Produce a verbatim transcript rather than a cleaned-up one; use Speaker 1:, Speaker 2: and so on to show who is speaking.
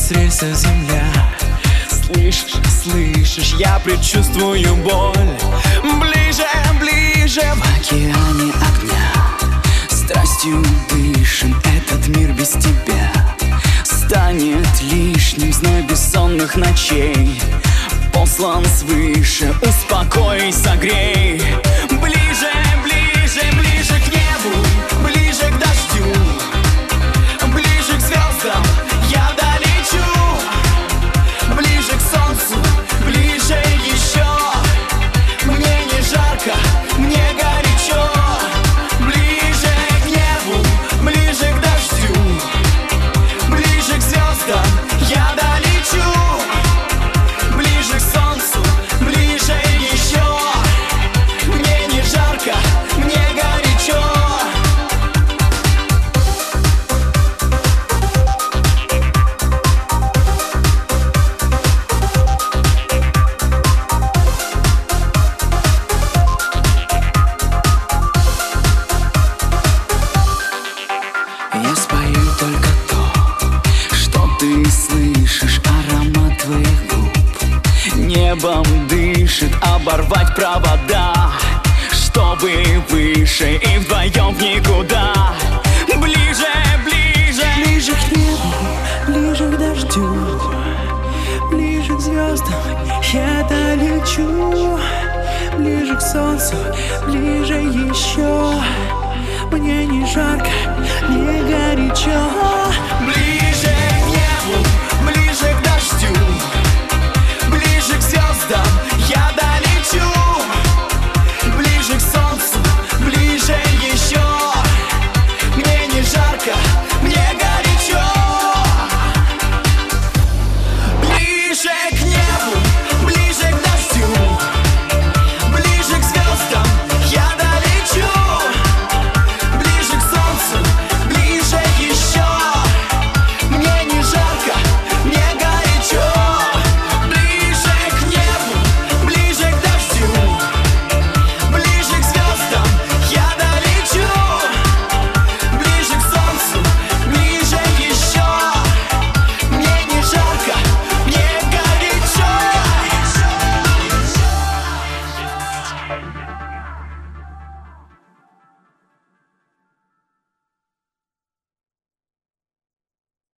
Speaker 1: с рельса земля. Слышишь, слышишь, я предчувствую боль. Ближе, ближе в океане огня. Страстью дышим, этот мир без тебя станет лишним. Зной бессонных ночей послан свыше, успокой, согрей. Ближе, ближе, ближе к небу, ближе к дождю, ближе к звездам я долечу. Ближе к солнцу, ближе еще. Мне не жарко, мне горячо. Ближе к небу, ближе к дождю, ближе к звездам я долечу. Ближе к солнцу, ближе еще. Мне не жарко, мне горячо. Я спою только то, что ты слышишь. Аромат твоих губ небом дышит. Оборвать провода, чтобы выше и вдвоем в никуда. Ближе, ближе, ближе к небу, ближе к дождю, ближе к звездам я долечу. Ближе к солнцу, ближе еще. Мне не жарко, не горячо.